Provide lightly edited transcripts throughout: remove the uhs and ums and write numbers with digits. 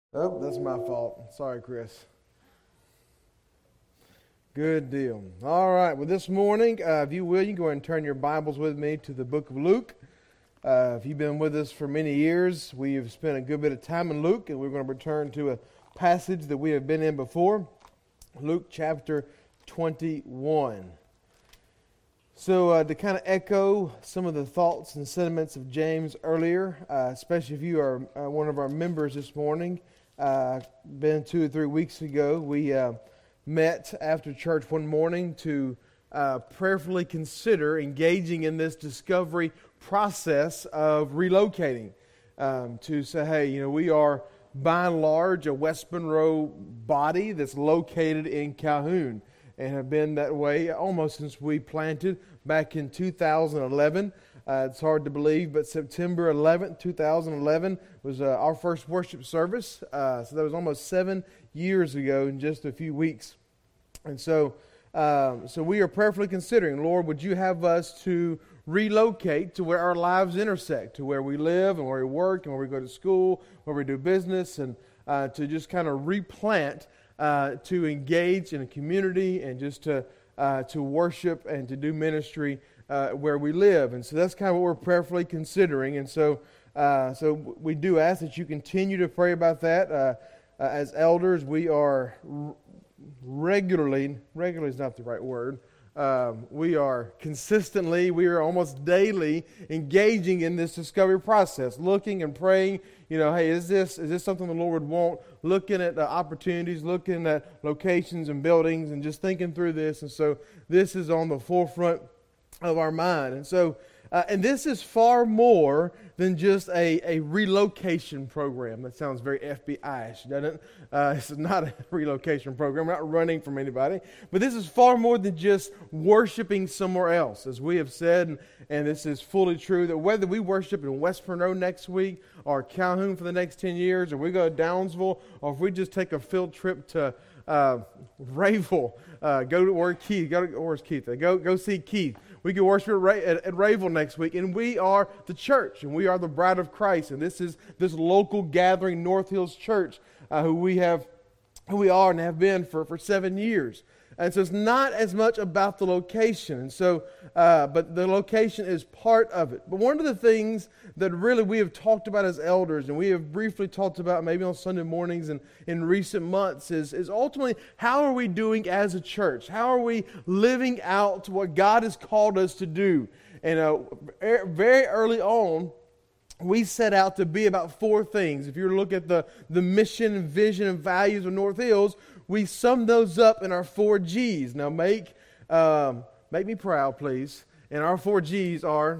Oh, that's my fault. Sorry, Chris. Good deal. All right. Well, this morning, if you will, you can go ahead and turn your Bibles with me to the book of Luke. If you've been with us for many years, we have spent a good bit of time in Luke, and we're going to return to a passage that we have been in before, Luke chapter 21. So to kind of echo some of the thoughts and sentiments of James earlier, especially if you are one of our members this morning, been 2 or 3 weeks ago, we met after church one morning to prayerfully consider engaging in this discovery process of relocating. To say, hey, we are by and large a West Monroe body that's located in Calhoun and have been that way almost since we planted back in 2011. It's hard to believe, but September 11th, 2011 was our first worship service. So that was almost 7 years ago in just a few weeks. And so we are prayerfully considering, Lord, would you have us to relocate to where our lives intersect, to where we live and where we work and where we go to school, where we do business, and to just kind of replant, to engage in a community and just to worship and to do ministry where we live. And so that's kind of what we're prayerfully considering. And so we do ask that you continue to pray about that. As elders, we are regularly is not the right word, we are almost daily engaging in this discovery process, looking and praying, hey, is this something the Lord would want? Looking at the opportunities, looking at locations and buildings, and just thinking through this. And so this is on the forefront of our mind. And so, and this is far more than just a relocation program. That sounds very FBI-ish, doesn't it? This is not a relocation program. We're not running from anybody. But this is far more than just worshiping somewhere else. As we have said, and this is fully true, that whether we worship in West Monroe next week or Calhoun for the next 10 years, or we go to Downsville, or if we just take a field trip to Rayville, go to where Keith, where's Keith? Go see Keith. We can worship at Rayville next week, and we are the church, and we are the bride of Christ, and this is this local gathering, North Hills Church, who we are and have been for 7 years. And so it's not as much about the location, and so, but the location is part of it. But one of the things that really we have talked about as elders, and we have briefly talked about maybe on Sunday mornings and in recent months, is ultimately how are we doing as a church? How are we living out what God has called us to do? And very early on, we set out to be about 4 things. If you look at the mission, vision, and values of North Hills, we sum those up in our 4 G's. Now make me proud, please. And our 4 G's are...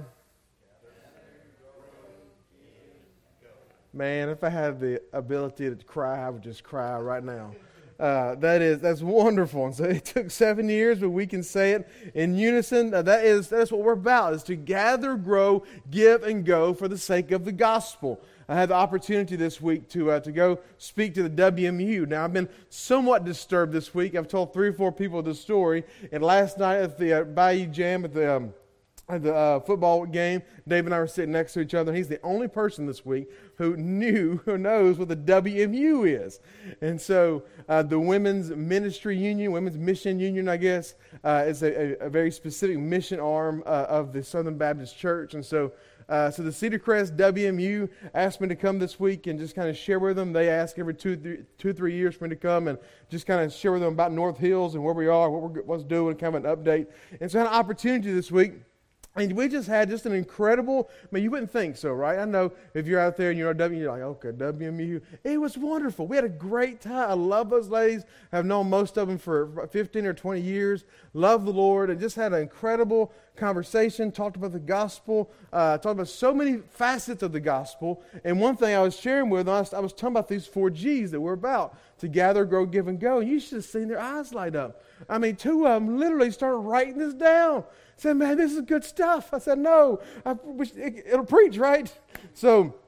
Man, if I had the ability to cry, I would just cry right now. That's wonderful. And so it took 7 years, but we can say it in unison. That's what we're about, is to gather, grow, give, and go for the sake of the gospel. I had the opportunity this week to go speak to the WMU. Now, I've been somewhat disturbed this week. I've told 3 or 4 people this story. And last night at the Bayou Jam at the football game, Dave and I were sitting next to each other. And he's the only person this week who knows what the WMU is. And so the Women's Ministry Union, Women's Mission Union, I guess, is a very specific mission arm of the Southern Baptist Church. And so the Cedar Crest WMU asked me to come this week and just kind of share with them. They ask every 2-3 years for me to come and just kind of share with them about North Hills and where we are, what's doing, kind of an update. And so I had an opportunity this week. And we just had an incredible, you wouldn't think so, right? I know if you're out there and you're like, okay, WMU. It was wonderful. We had a great time. I love those ladies. I've known most of them for 15 or 20 years. Love the Lord, and just had an incredible conversation, talked about the gospel, talked about so many facets of the gospel. And one thing I was sharing with them, I was talking about these 4 G's that we're about, to gather, grow, give, and go. And you should have seen their eyes light up. 2 of them literally started writing this down. Said, man, this is good stuff. I said, no, it'll preach, right? So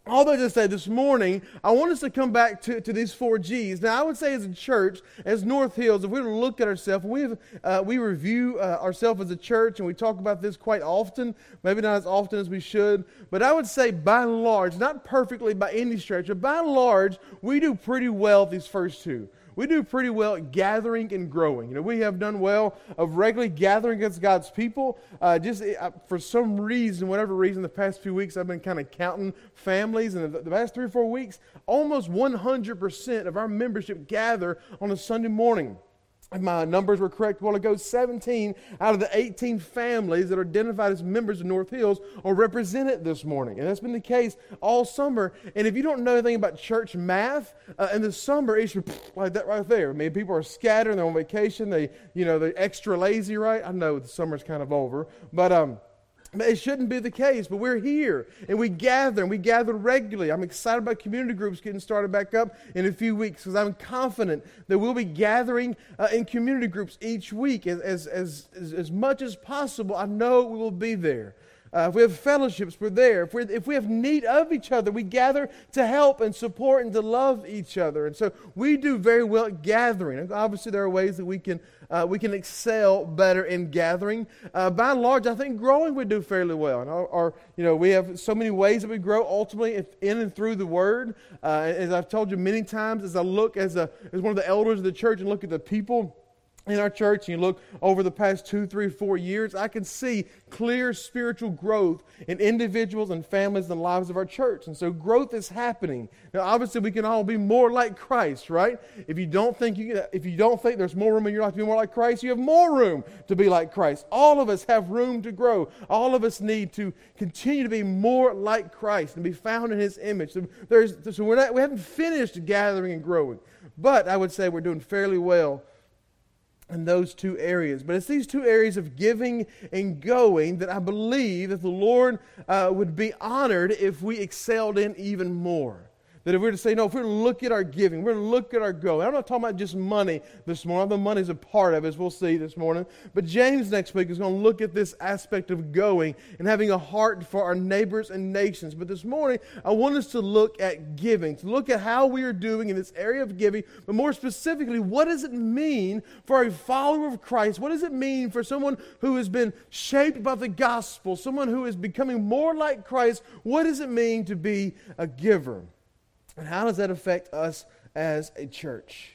All that to say, this morning, I want us to come back to these 4 G's. Now, I would say as a church, as North Hills, if we were to look at ourselves, we review ourselves as a church, and we talk about this quite often, maybe not as often as we should, but I would say by and large, not perfectly by any stretch, but by and large, we do pretty well at these first 2. We do pretty well at gathering and growing. We have done well of regularly gathering against God's people. For some reason, whatever reason, the past few weeks I've been kind of counting families, and the past 3 or 4 weeks, almost 100% of our membership gather on a Sunday morning. If my numbers were correct a while ago, 17 out of the 18 families that are identified as members of North Hills are represented this morning. And that's been the case all summer. And if you don't know anything about church math, in the summer, it's like that right there. I mean, people are scattered, they're on vacation, they're extra lazy, right? I know the summer's kind of over, but it shouldn't be the case, but we're here, and we gather regularly. I'm excited about community groups getting started back up in a few weeks, because I'm confident that we'll be gathering in community groups each week as much as possible. I know we will be there. If we have fellowships, we're there. If we have need of each other, we gather to help and support and to love each other. And so we do very well at gathering. And obviously, there are ways that we can excel better in gathering. By and large, I think growing we do fairly well. And we have so many ways that we grow ultimately in and through the Word. As I've told you many times, as I look as one of the elders of the church and look at the people in our church, and you look over the past 2, 3, 4 years, I can see clear spiritual growth in individuals and families and the lives of our church. And so growth is happening. Now, obviously, we can all be more like Christ, right? If you don't think there's more room in your life to be more like Christ, you have more room to be like Christ. All of us have room to grow. All of us need to continue to be more like Christ and be found in His image. So we haven't finished gathering and growing, but I would say we're doing fairly well in those 2 areas. But it's these 2 areas of giving and going that I believe that the Lord would be honored if we excelled in even more. That if we were to say, no, if we were to look at our giving, we're going to look at our going. I'm not talking about just money this morning. The money's a part of it, as we'll see this morning. But James next week is going to look at this aspect of going and having a heart for our neighbors and nations. But this morning, I want us to look at giving, to look at how we are doing in this area of giving, but more specifically, what does it mean for a follower of Christ? What does it mean for someone who has been shaped by the gospel, someone who is becoming more like Christ? What does it mean to be a giver? And how does that affect us as a church?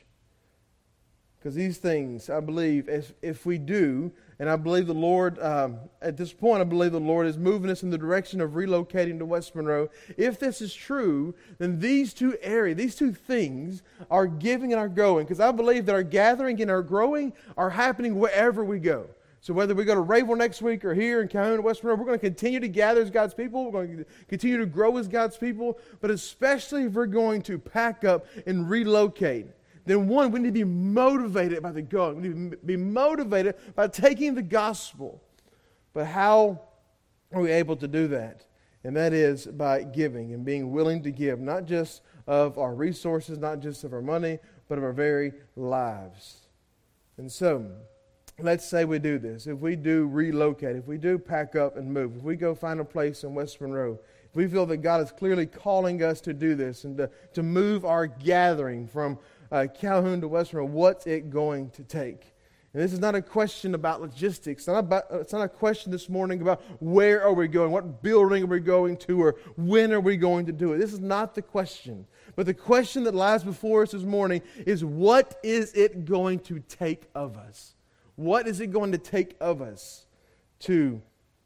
Because these things, I believe, if we do, and I believe the Lord, at this point, I believe the Lord is moving us in the direction of relocating to West Monroe. If this is true, then these 2 areas, these 2 things, our giving and our going, because I believe that our gathering and our growing are happening wherever we go. So whether we go to Rayville next week or here in Calhoun, West Monroe, we're going to continue to gather as God's people. We're going to continue to grow as God's people. But especially if we're going to pack up and relocate, then one, we need to be motivated by the going. We need to be motivated by taking the gospel. But how are we able to do that? And that is by giving and being willing to give, not just of our resources, not just of our money, but of our very lives. And so, let's say we do this. If we do relocate, if we do pack up and move, if we go find a place in West Monroe, if we feel that God is clearly calling us to do this and to move our gathering from Calhoun to West Monroe, what's it going to take? And this is not a question about logistics. It's not a question this morning about where are we going, what building are we going to, or when are we going to do it. This is not the question. But the question that lies before us this morning is, what is it going to take of us? What is it going to take of us to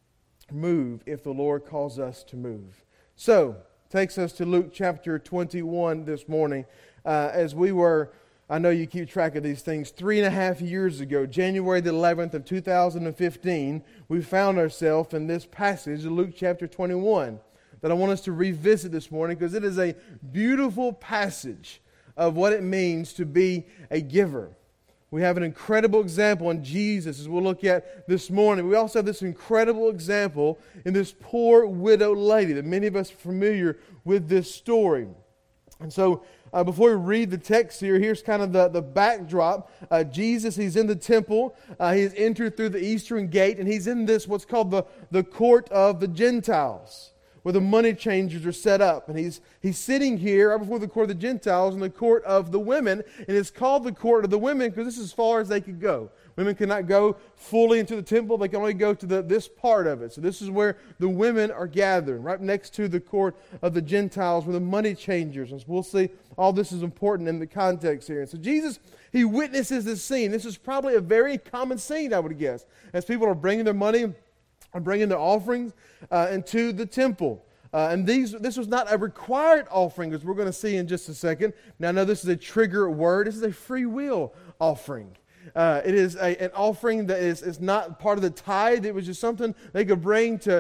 move if the Lord calls us to move? So, takes us to Luke chapter 21 this morning. As we were, I know you keep track of these things, 3.5 years ago, January the 11th of 2015, we found ourselves in this passage of Luke chapter 21 that I want us to revisit this morning, because it is a beautiful passage of what it means to be a giver. We have an incredible example in Jesus, as we'll look at this morning. We also have this incredible example in this poor widow lady that many of us are familiar with this story. And so, before we read the text here, here's kind of the backdrop. Jesus, he's in the temple. He's entered through the eastern gate, and he's in this, what's called the court of the Gentiles. where the money changers are set up. And he's sitting here right before the court of the Gentiles in the court of the women. And it's called the court of the women because this is as far as they could go. Women could not go fully into the temple. They can only go to this part of it. So this is where the women are gathered, right next to the court of the Gentiles, where the money changers. And so we'll see all this is important in the context here. And so Jesus, he witnesses this scene. This is probably a very common scene, I would guess, as people are bringing their money, are bringing their offerings into the temple. And this was not a required offering, as we're going to see in just a second. Now, I know this is a trigger word. This is a free will offering. It is an offering that is not part of the tithe. It was just something they could bring to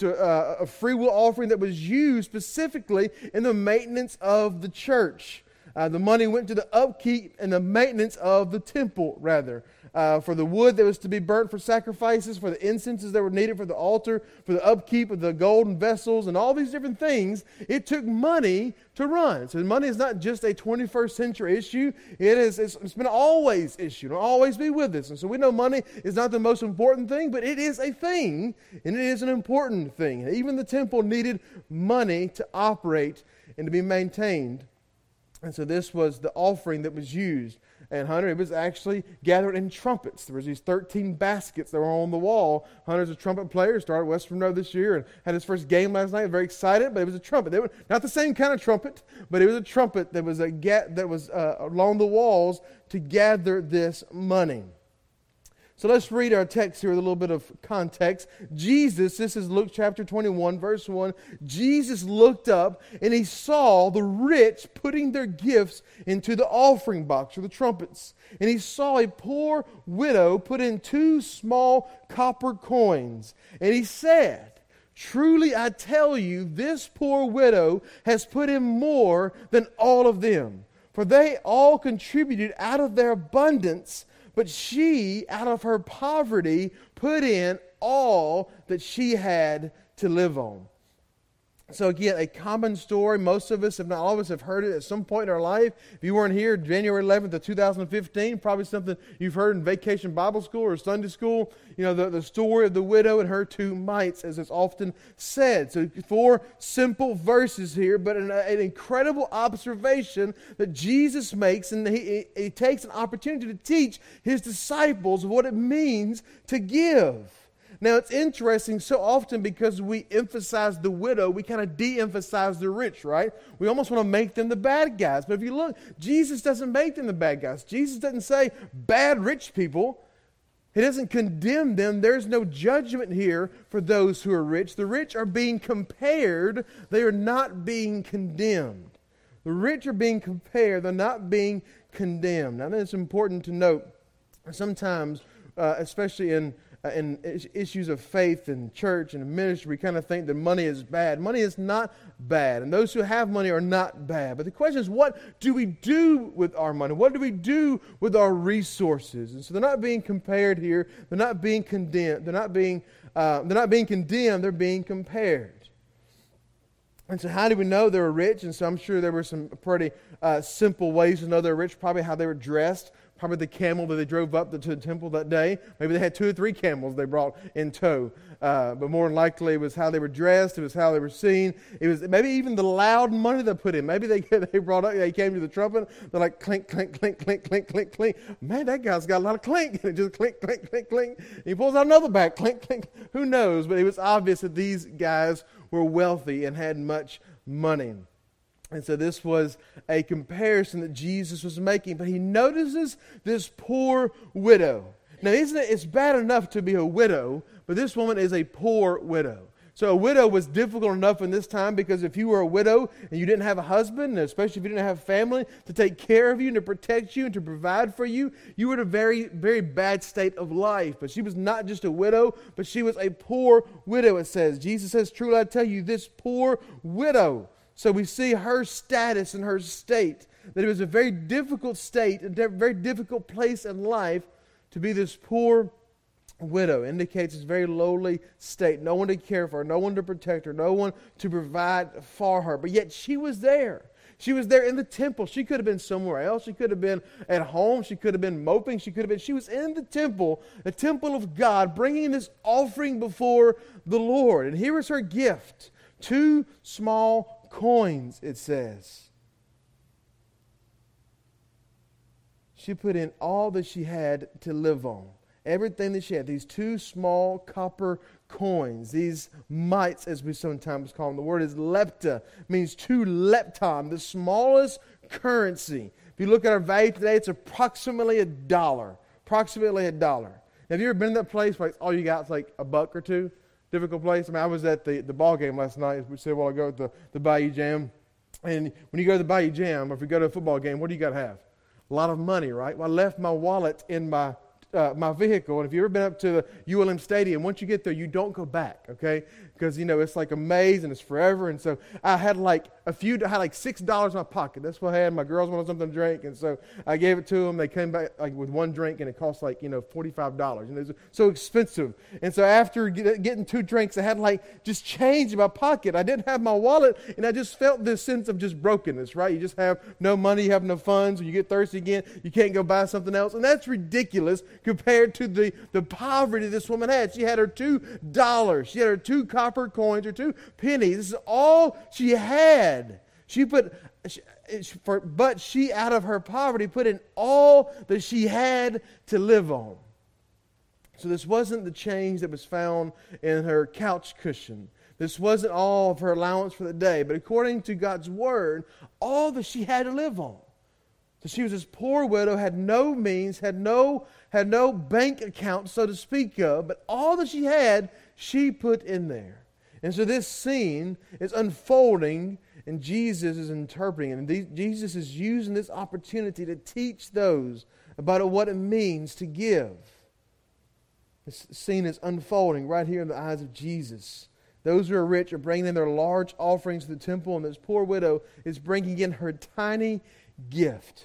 a free will offering that was used specifically in the maintenance of the church. The money went to the upkeep and the maintenance of the temple, rather. For the wood that was to be burnt for sacrifices, for the incenses that were needed for the altar, for the upkeep of the golden vessels, and all these different things, it took money to run. So money is not just a 21st century issue. It's been always issue. It'll always be with us. And so we know money is not the most important thing, but it is a thing, and it is an important thing. Even the temple needed money to operate and to be maintained. And so this was the offering that was used. And Hunter, it was actually gathered in trumpets. There was these 13 baskets that were on the wall. Hunter's a trumpet player, started at West Monroe this year and had his first game last night. Very excited, but it was a trumpet. They were not the same kind of trumpet, but it was a trumpet that was along the walls to gather this money. So let's read our text here with a little bit of context. Jesus, this is Luke chapter 21, verse 1. Jesus looked up and he saw the rich putting their gifts into the offering box or the trumpets. And he saw a poor widow put in 2 small copper coins. And he said, "Truly I tell you, this poor widow has put in more than all of them. For they all contributed out of their abundance, but she, out of her poverty, put in all that she had to live on." So again, a common story. Most of us, if not all of us, have heard it at some point in our life. If you weren't here January 11th of 2015, probably something you've heard in Vacation Bible School or Sunday School. You know, the story of the widow and her 2 mites, as it's often said. So 4 simple verses here, but an incredible observation that Jesus makes, and he takes an opportunity to teach his disciples what it means to give. Now, it's interesting so often because we emphasize the widow, we kind of de-emphasize the rich, right? We almost want to make them the bad guys. But if you look, Jesus doesn't make them the bad guys. Jesus doesn't say bad rich people. He doesn't condemn them. There's no judgment here for those who are rich. The rich are being compared. They are not being condemned. The rich are being compared. They're not being condemned. Now, it's important to note, sometimes, especially in issues of faith and church and ministry, we kind of think that money is bad. Money is not bad, and those who have money are not bad. But the question is, what do we do with our money? What do we do with our resources? And so they're not being compared here. They're not being condemned. They're not being condemned. They're being compared. And so how do we know they were rich? And so I'm sure there were some pretty simple ways to know they were rich. Probably how they were dressed. Probably the camel that they drove up to the temple that day. Maybe they had 2 or 3 camels they brought in tow. But more than likely, it was how they were dressed. It was how they were seen. It was maybe even the loud money they put in. Maybe they came to the trumpet. They're like clink, clink, clink, clink, clink, clink, clink. Man, that guy's got a lot of clink. And it just clink, clink, clink, clink. And he pulls out another bag, clink, clink. Who knows? But it was obvious that these guys were wealthy and had much money. And so this was a comparison that Jesus was making. But he notices this poor widow. Now, isn't it? It's bad enough to be a widow, but this woman is a poor widow. So a widow was difficult enough in this time because if you were a widow and you didn't have a husband, and especially if you didn't have family to take care of you and to protect you and to provide for you, you were in a very, very bad state of life. But she was not just a widow, but she was a poor widow, it says. Jesus says, "Truly I tell you, this poor widow." So we see her status and her state, that it was a very difficult state, a very difficult place in life to be this poor widow. It indicates this very lowly state. No one to care for her, no one to protect her, no one to provide for her. But yet she was there. She was there in the temple. She could have been somewhere else. She could have been at home. She could have been moping. She was in the temple of God, bringing this offering before the Lord. And here is her gift. 2 small coins, it says. She put in all that she had to live on. Everything that she had. These 2 small copper coins. These mites, as we sometimes call them. The word is lepta. Means 2 lepton. The smallest currency. If you look at our value today, it's approximately $1. Approximately $1. Now, have you ever been in that place where all you got is like $1 or $2? Difficult place. I mean, I was at the ball game last night, as we said a while ago, at the Bayou Jam. And when you go to the Bayou Jam, or if you go to a football game, what do you got to have? A lot of money, right? Well, I left my wallet in my vehicle, and if you've ever been up to the ULM Stadium, once you get there, you don't go back, okay? Because, it's like a maze, and it's forever, and so I had like $6 in my pocket. That's what I had. My girls wanted something to drink, and so I gave it to them. They came back like with 1 drink, and it cost like, $45, and it was so expensive. And so after getting 2 drinks, I had like just change in my pocket. I didn't have my wallet, and I just felt this sense of just brokenness, right? You just have no money, you have no funds, when you get thirsty again, you can't go buy something else, and that's ridiculous compared to the poverty this woman had. She had her $2. She had her 2 copper coins or 2 pennies. This is all she had. But she, out of her poverty, put in all that she had to live on. So this wasn't the change that was found in her couch cushion. This wasn't all of her allowance for the day. But according to God's word, all that she had to live on. So she was this poor widow, had no means, had no bank account, so to speak of, but all that she had, she put in there. And so this scene is unfolding, and Jesus is interpreting it. And Jesus is using this opportunity to teach those about what it means to give. This scene is unfolding right here in the eyes of Jesus. Those who are rich are bringing in their large offerings to the temple, and this poor widow is bringing in her tiny gift.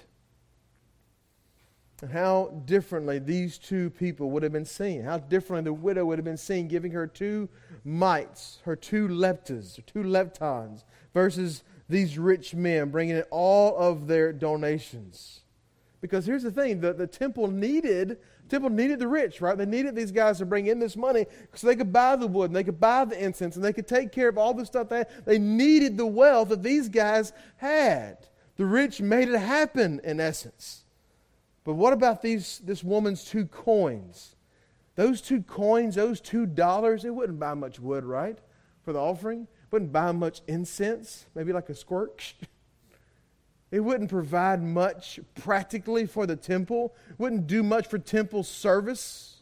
And how differently these 2 people would have been seen. How differently the widow would have been seen giving her 2 mites, her 2 leptas, or 2 leptons, versus these rich men bringing in all of their donations. Because here's the thing, the temple needed the rich, right? They needed these guys to bring in this money so they could buy the wood, and they could buy the incense, and they could take care of all the stuff they needed the wealth that these guys had. The rich made it happen, in essence. But what about this woman's 2 coins? Those 2 coins, those $2, it wouldn't buy much wood, right? For the offering. Wouldn't buy much incense, maybe like a squirt. It wouldn't provide much practically for the temple. It wouldn't do much for temple service.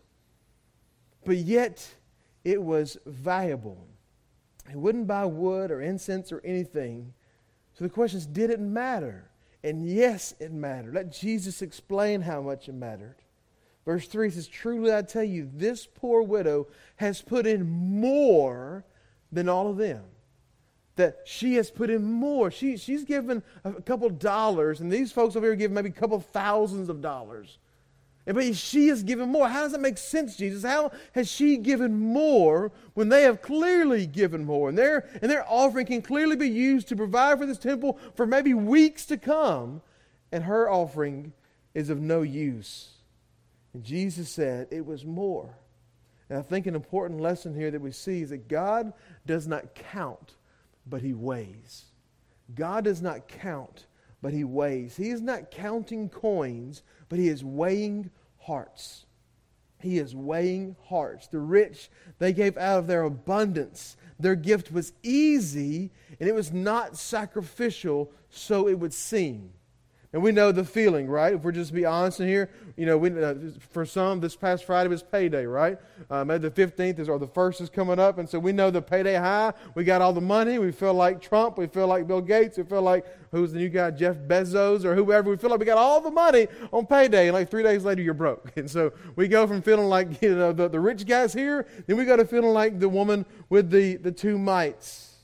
But yet, it was valuable. It wouldn't buy wood or incense or anything. So the question is, did it matter? And yes, it mattered. Let Jesus explain how much it mattered. Verse 3 says, "Truly I tell you, this poor widow has put in more than all of them." That she has put in more. She's given a couple dollars, and these folks over here give maybe a couple thousands of dollars. But she has given more. How does that make sense, Jesus? How has she given more when they have clearly given more? And their offering can clearly be used to provide for this temple for maybe weeks to come. And her offering is of no use. And Jesus said it was more. And I think an important lesson here that we see is that God does not count, but He weighs. God does not count, but He weighs. He is not counting coins, but He is weighing hearts. He is weighing hearts. The rich, they gave out of their abundance. Their gift was easy, and it was not sacrificial, so it would seem. And we know the feeling, right? If we're just to be honest in here, for some, this past Friday was payday, right? Maybe the 15th or the 1st is coming up, and so we know the payday high. We got all the money. We feel like Trump. We feel like Bill Gates. We feel like, who's the new guy, Jeff Bezos or whoever. We feel like we got all the money on payday, and like 3 days later, you're broke. And so we go from feeling like, the rich guy's here, then we go to feeling like the woman with the 2 mites.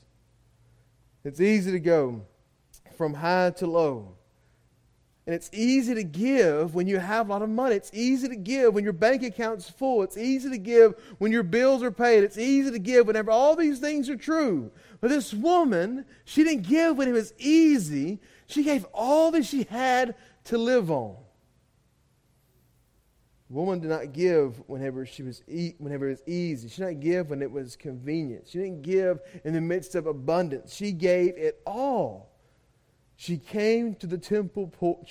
It's easy to go from high to low. And it's easy to give when you have a lot of money. It's easy to give when your bank account's full. It's easy to give when your bills are paid. It's easy to give whenever all these things are true. But this woman, she didn't give when it was easy. She gave all that she had to live on. The woman did not give whenever it was easy. She did not give when it was convenient. She didn't give in the midst of abundance. She gave it all. She came to the temple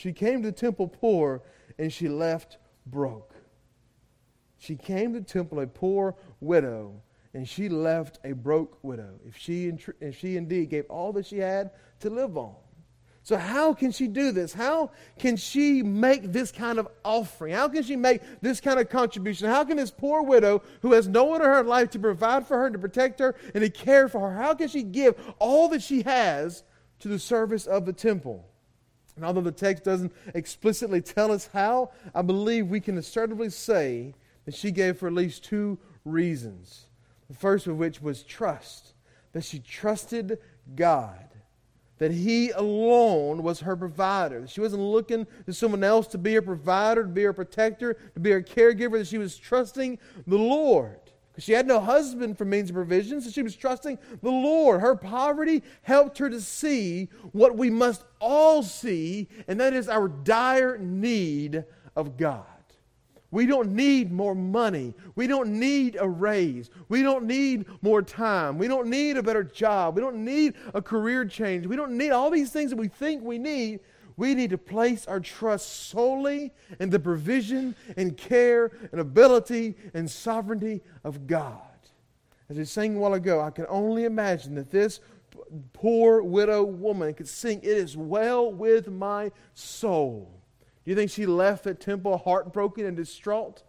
poor, and she left broke. She came to the temple a poor widow, and she left a broke widow. If she indeed gave all that she had to live on. So how can she do this? How can she make this kind of offering? How can she make this kind of contribution? How can this poor widow who has no one in her life to provide for her, to protect her, and to care for her, how can she give all that she has to the service of the temple? And although the text doesn't explicitly tell us how, I believe we can assertively say that she gave for at least two reasons. The first of which was trust. That she trusted God. That He alone was her provider. She wasn't looking to someone else to be her provider, to be her protector, to be her caregiver. That she was trusting the Lord. Because she had no husband for means of provision, so she was trusting the Lord. Her poverty helped her to see what we must all see, and that is our dire need of God. We don't need more money. We don't need a raise. We don't need more time. We don't need a better job. We don't need a career change. We don't need all these things that we think we need. We need to place our trust solely in the provision and care and ability and sovereignty of God. As we sang a while ago, I can only imagine that this poor widow woman could sing, "It is well with my soul." Do you think she left that temple heartbroken and distraught?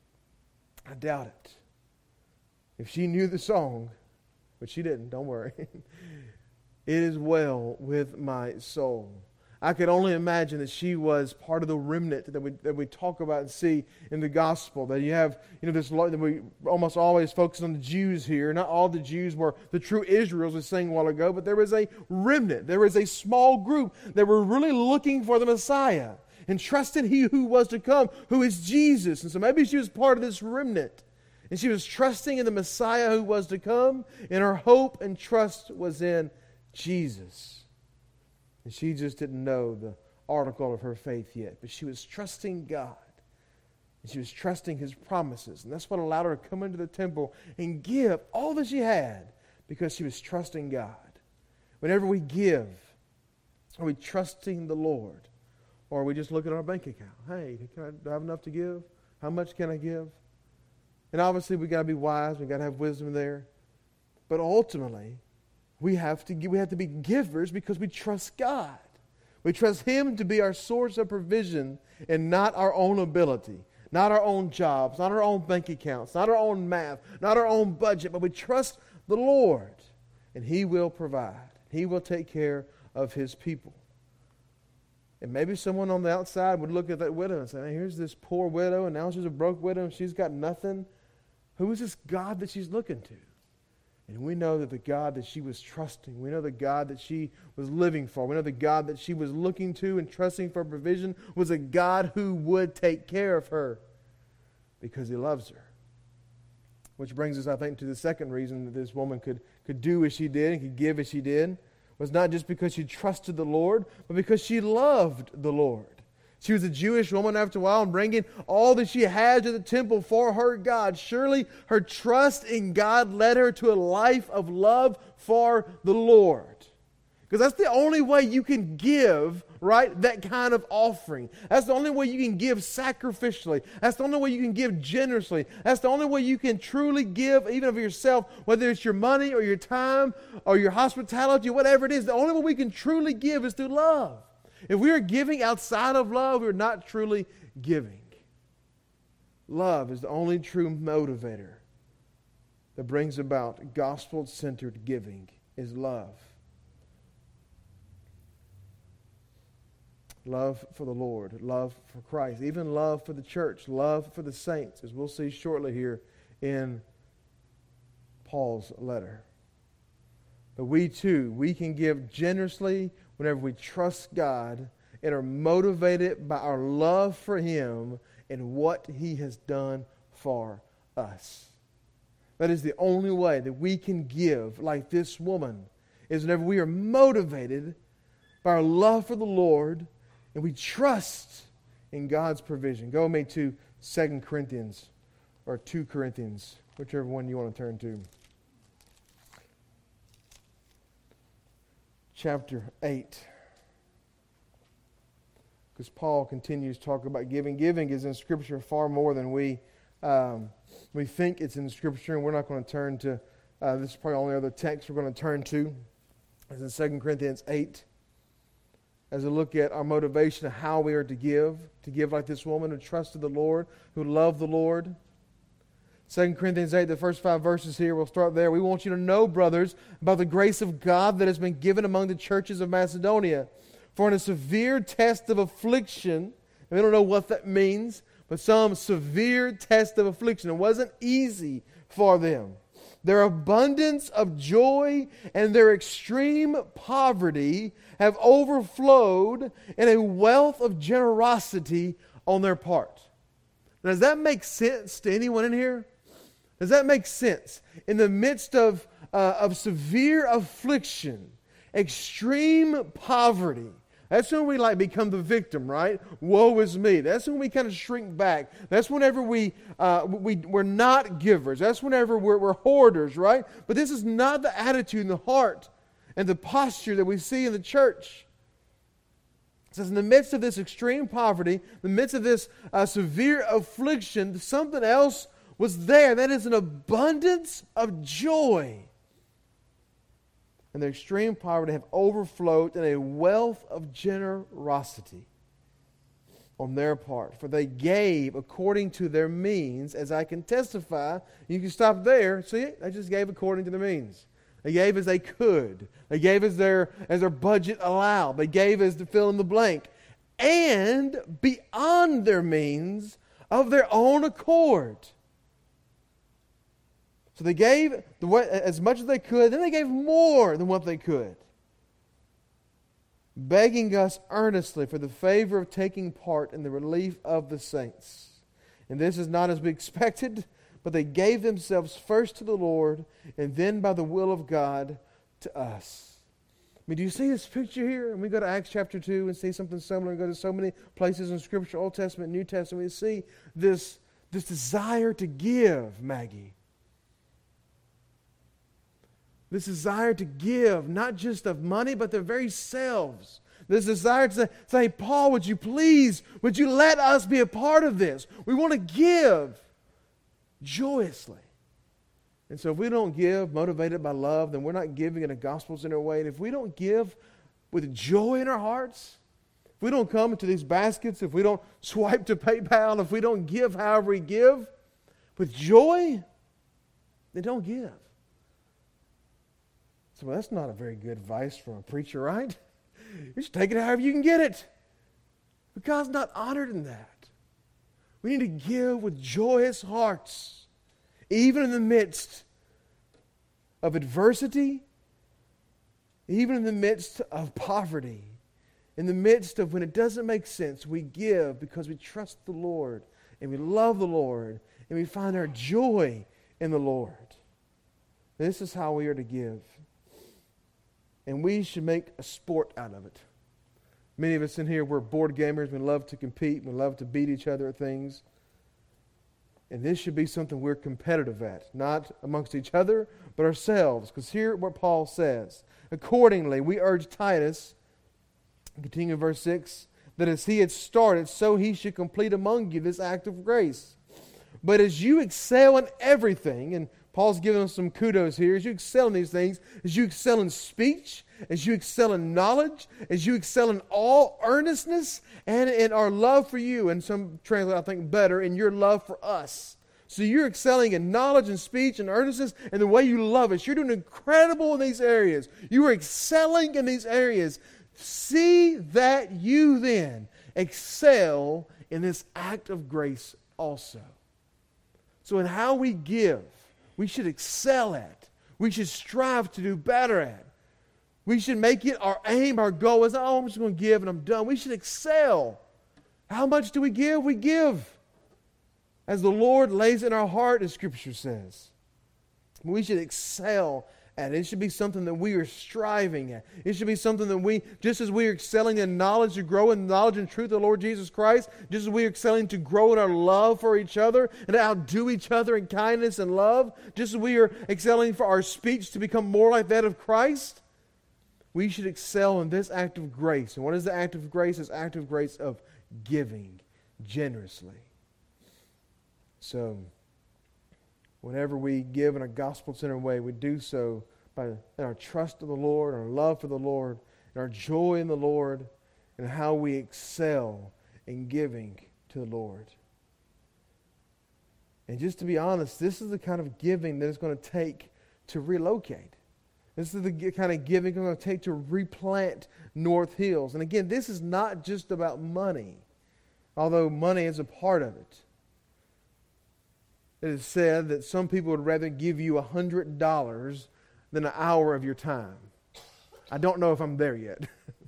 I doubt it. If she knew the song, but she didn't, don't worry. It is well with my soul. I could only imagine that she was part of the remnant that we talk about and see in the gospel. That you have, this that we almost always focus on the Jews here. Not all the Jews were the true Israels, we sang a while ago, but there was a remnant. There was a small group that were really looking for the Messiah and trusted He who was to come, who is Jesus. And so maybe she was part of this remnant. And she was trusting in the Messiah who was to come, and her hope and trust was in Jesus. And she just didn't know the article of her faith yet. But she was trusting God. And she was trusting His promises. And that's what allowed her to come into the temple and give all that she had, because she was trusting God. Whenever we give, are we trusting the Lord? Or are we just looking at our bank account? Hey, do I have enough to give? How much can I give? And obviously we got to be wise. We got to have wisdom there. But ultimately, we have to be givers because we trust God. We trust Him to be our source of provision and not our own ability, not our own jobs, not our own bank accounts, not our own math, not our own budget, but we trust the Lord, and He will provide. He will take care of His people. And maybe someone on the outside would look at that widow and say, "Man, here's this poor widow, and now she's a broke widow, and she's got nothing. Who is this God that she's looking to?" And we know that the God that she was trusting, we know the God that she was living for, we know the God that she was looking to and trusting for provision was a God who would take care of her because He loves her. Which brings us, I think, to the second reason that this woman could do as she did and could give as she did. Was not just because she trusted the Lord, but because she loved the Lord. She was a Jewish woman after a while, and bringing all that she had to the temple for her God. Surely her trust in God led her to a life of love for the Lord. Because that's the only way you can give, right, that kind of offering. That's the only way you can give sacrificially. That's the only way you can give generously. That's the only way you can truly give even of yourself, whether it's your money or your time or your hospitality or whatever it is. The only way we can truly give is through love. If we are giving outside of love, we're not truly giving. Love is the only true motivator that brings about gospel-centered giving, is love. Love for the Lord, love for Christ, even love for the church, love for the saints, as we'll see shortly here in Paul's letter. But we too, we can give generously whenever we trust God and are motivated by our love for Him and what He has done for us. That is the only way that we can give like this woman, is whenever we are motivated by our love for the Lord and we trust in God's provision. Go with me to 2 Corinthians or 2 Corinthians, whichever one you want to turn to. Chapter 8. Because Paul continues to talk about giving. Giving is in Scripture far more than we think it's in Scripture, and we're not going to turn to, this is probably the only other text we're going to turn to. It's in 2 Corinthians 8. As we look at our motivation of how we are to give like this woman who trusted the Lord, who loved the Lord. 2 Corinthians 8, the first 5 verses here, we'll start there. We want you to know, brothers, about the grace of God that has been given among the churches of Macedonia. For in a severe test of affliction, and we don't know what that means, but some severe test of affliction. It wasn't easy for them. Their abundance of joy and their extreme poverty have overflowed in a wealth of generosity on their part. Now, does that make sense to anyone in here? Does that make sense? In the midst of severe affliction, extreme poverty, that's when we become the victim, right? Woe is me. That's when we kind of shrink back. That's whenever we're not givers. That's whenever we're hoarders, right? But this is not the attitude and the heart and the posture that we see in the church. It says in the midst of this extreme poverty, in the midst of this severe affliction, something else was there. That is an abundance of joy. And their extreme poverty have overflowed in a wealth of generosity on their part. For they gave according to their means, as I can testify. You can stop there. See, they just gave according to their means. They gave as they could. They gave as their budget allowed. They gave as to fill in the blank. And beyond their means of their own accord. So they gave as much as they could, then they gave more than what they could, begging us earnestly for the favor of taking part in the relief of the saints. And this is not as we expected, but they gave themselves first to the Lord, and then by the will of God to us. I mean, do you see this picture here? And we go to Acts chapter 2 and see something similar, and go to so many places in Scripture, Old Testament, New Testament, we see this desire to give, Maggie. This desire to give, not just of money, but their very selves. This desire to say, Paul, would you let us be a part of this? We want to give joyously. And so if we don't give motivated by love, then we're not giving in a gospel-centered way. And if we don't give with joy in our hearts, if we don't come into these baskets, if we don't swipe to PayPal, if we don't give however we give with joy, then don't give. So, well, that's not a very good advice from a preacher, right? You should take it however you can get it. But God's not honored in that. We need to give with joyous hearts, even in the midst of adversity, even in the midst of poverty, in the midst of when it doesn't make sense. We give because we trust the Lord and we love the Lord and we find our joy in the Lord. This is how we are to give. And we should make a sport out of it. Many of us in here, we're board gamers. We love to compete. We love to beat each other at things. And this should be something we're competitive at. Not amongst each other, but ourselves. Because here what Paul says. Accordingly, we urge Titus, continue in verse 6, that as he had started, so he should complete among you this act of grace. But as you excel in everything, and Paul's giving us some kudos here. As you excel in these things, as you excel in speech, as you excel in knowledge, as you excel in all earnestness, and in our love for you, and some translate, I think, better, in your love for us. So you're excelling in knowledge and speech and earnestness and the way you love us. You're doing incredible in these areas. You are excelling in these areas. See that you then excel in this act of grace also. So in how we give, we should excel at. We should strive to do better at. We should make it our aim, our goal is, I'm just going to give and I'm done. We should excel. How much do we give? We give as the Lord lays in our heart, as Scripture says. We should excel at. It should be something that we are striving at. It should be something that we, just as we are excelling in knowledge, to grow in knowledge and truth of the Lord Jesus Christ, just as we are excelling to grow in our love for each other and to outdo each other in kindness and love, just as we are excelling for our speech to become more like that of Christ, we should excel in this act of grace. And what is the act of grace? It's act of grace of giving generously. So, whenever we give in a gospel-centered way, we do so in our trust of the Lord, our love for the Lord, and our joy in the Lord, and how we excel in giving to the Lord. And just to be honest, this is the kind of giving that it's going to take to relocate. This is the kind of giving it's going to take to replant North Hills. And again, this is not just about money, although money is a part of it. It is said that some people would rather give you $100 than an hour of your time. I don't know if I'm there yet.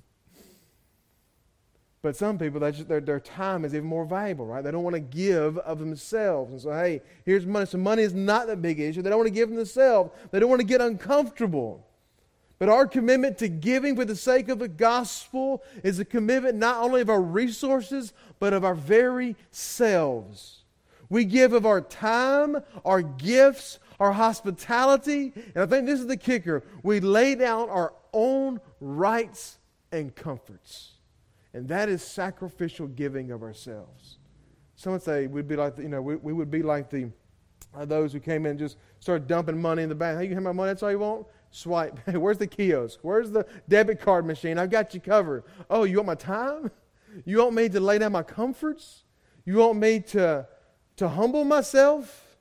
But some people, their time is even more valuable, right? They don't want to give of themselves. And so, hey, here's money. So money is not the big issue. They don't want to give of themselves. They don't want to get uncomfortable. But our commitment to giving for the sake of the gospel is a commitment not only of our resources, but of our very selves. We give of our time, our gifts, our hospitality, and I think this is the kicker. We lay down our own rights and comforts. And that is sacrificial giving of ourselves. Some would say we'd be like, we would be like those who came in and just started dumping money in the bank. Hey, you have my money, that's all you want? Swipe. Hey, where's the kiosk? Where's the debit card machine? I've got you covered. Oh, you want my time? You want me to lay down my comforts? You want me to humble myself?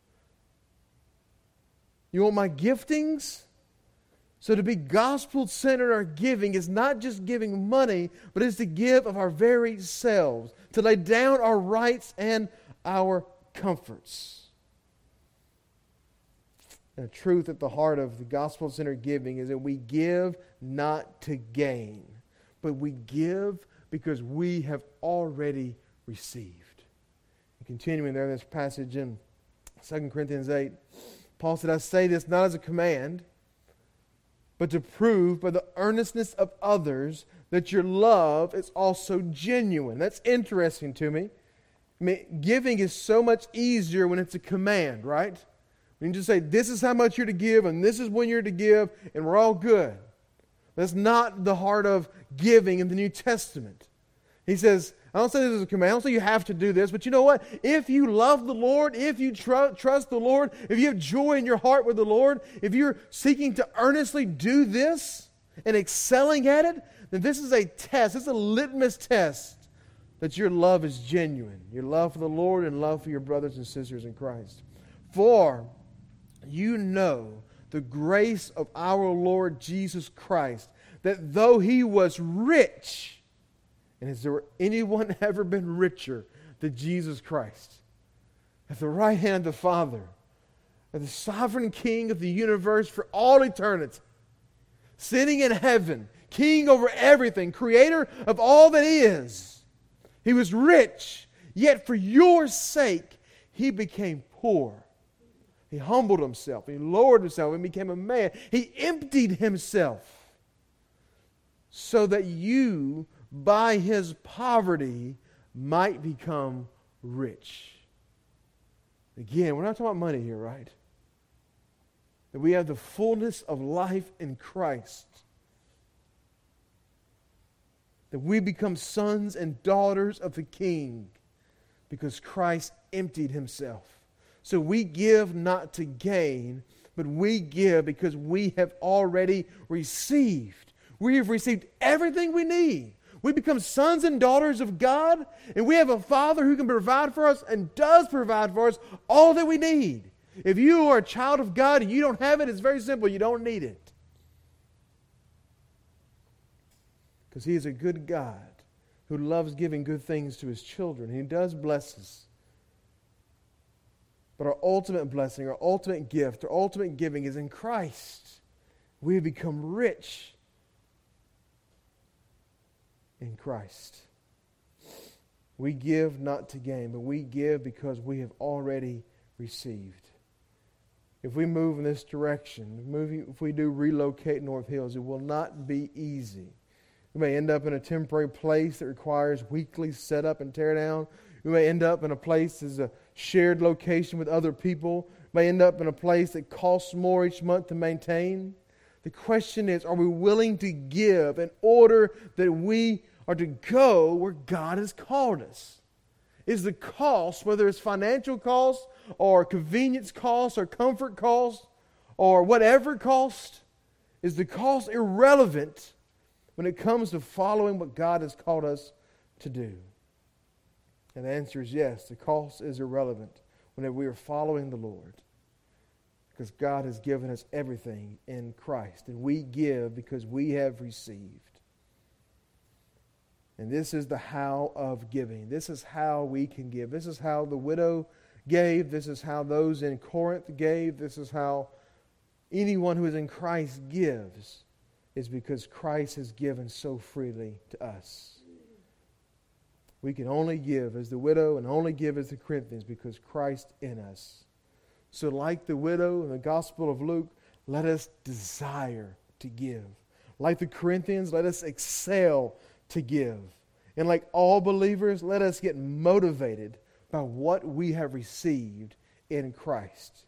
You want my giftings? So to be gospel-centered, our giving is not just giving money, but it's to give of our very selves, to lay down our rights and our comforts. And the truth at the heart of the gospel-centered giving is that we give not to gain, but we give because we have already received. Continuing there in this passage in 2 Corinthians 8, Paul said, I say this not as a command, but to prove by the earnestness of others that your love is also genuine. That's interesting to me. I mean, giving is so much easier when it's a command, right? When you just say, this is how much you're to give, and this is when you're to give, and we're all good. That's not the heart of giving in the New Testament. He says, I don't say this is a command. I don't say you have to do this. But you know what? If you love the Lord, if you trust the Lord, if you have joy in your heart with the Lord, if you're seeking to earnestly do this and excelling at it, then this is a test. It's a litmus test that your love is genuine. Your love for the Lord and love for your brothers and sisters in Christ. For you know the grace of our Lord Jesus Christ, that though He was rich, and has there anyone ever been richer than Jesus Christ? At the right hand of the Father, as the sovereign King of the universe for all eternity, sitting in heaven, King over everything, Creator of all that is. He was rich, yet for your sake He became poor. He humbled Himself, He lowered Himself and became a man. He emptied Himself so that you, by His poverty, might become rich. Again, we're not talking about money here, right? That we have the fullness of life in Christ. That we become sons and daughters of the King because Christ emptied Himself. So we give not to gain, but we give because we have already received. We have received everything we need. We become sons and daughters of God, and we have a Father who can provide for us and does provide for us all that we need. If you are a child of God and you don't have it, it's very simple. You don't need it. Because He is a good God who loves giving good things to His children. He does bless us. But our ultimate blessing, our ultimate gift, our ultimate giving is in Christ. We have become rich in Christ. We give not to gain, but we give because we have already received. if we move in this direction, if we do relocate North Hills, it will not be easy. We may end up in a temporary place that requires weekly setup and tear down. We may end up in a place that's a shared location with other people. We may end up in a place that costs more each month to maintain. The question is, are we willing to give in order that we are to go where God has called us? Is the cost, whether it's financial cost or convenience cost or comfort cost or whatever cost, is the cost irrelevant when it comes to following what God has called us to do? And the answer is yes, the cost is irrelevant whenever we are following the Lord, because God has given us everything in Christ, and we give because we have received. And this is the how of giving. This is how we can give. This is how the widow gave. This is how those in Corinth gave. This is how anyone who is in Christ gives, is because Christ has given so freely to us. We can only give as the widow and only give as the Corinthians because Christ in us. So like the widow in the Gospel of Luke, let us desire to give. Like the Corinthians, let us excel to give. And like all believers, let us get motivated by what we have received in Christ.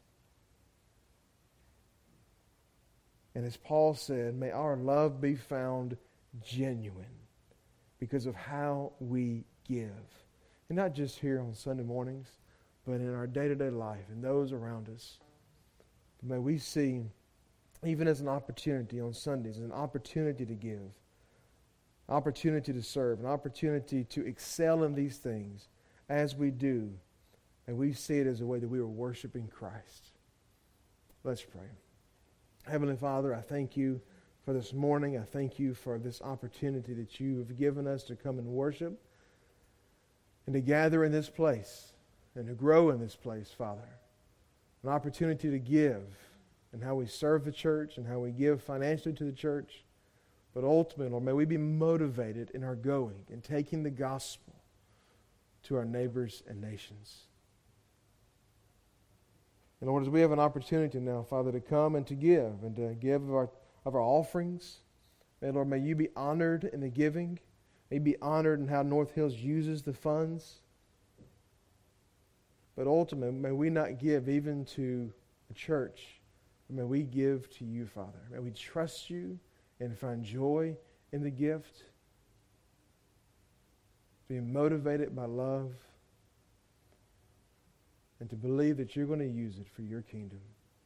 And as Paul said, may our love be found genuine because of how we give. And not just here on Sunday mornings, but in our day-to-day life and those around us. But may we see, even as an opportunity on Sundays, an opportunity to give, opportunity to serve, an opportunity to excel in these things as we do, and we see it as a way that we are worshiping Christ. Let's pray. Heavenly Father, I thank you for this morning. I thank you for this opportunity that you have given us to come and worship and to gather in this place and to grow in this place, Father. An opportunity to give and how we serve the church and how we give financially to the church. But ultimately, Lord, may we be motivated in our going and taking the gospel to our neighbors and nations. And Lord, as we have an opportunity now, Father, to come and to give of our offerings, Lord, may you be honored in the giving. May you be honored in how North Hills uses the funds. But ultimately, may we not give even to the church, but may we give to you, Father. May we trust you and find joy in the gift, being motivated by love, and to believe that you're going to use it for your kingdom.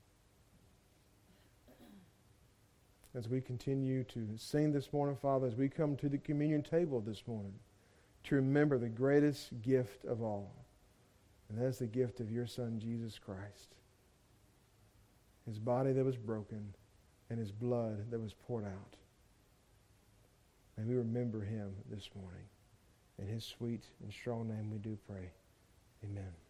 As we continue to sing this morning, Father, as we come to the communion table this morning, to remember the greatest gift of all, and that's the gift of your Son, Jesus Christ. His body that was broken and his blood that was poured out. May we remember him this morning. In his sweet and strong name we do pray. Amen.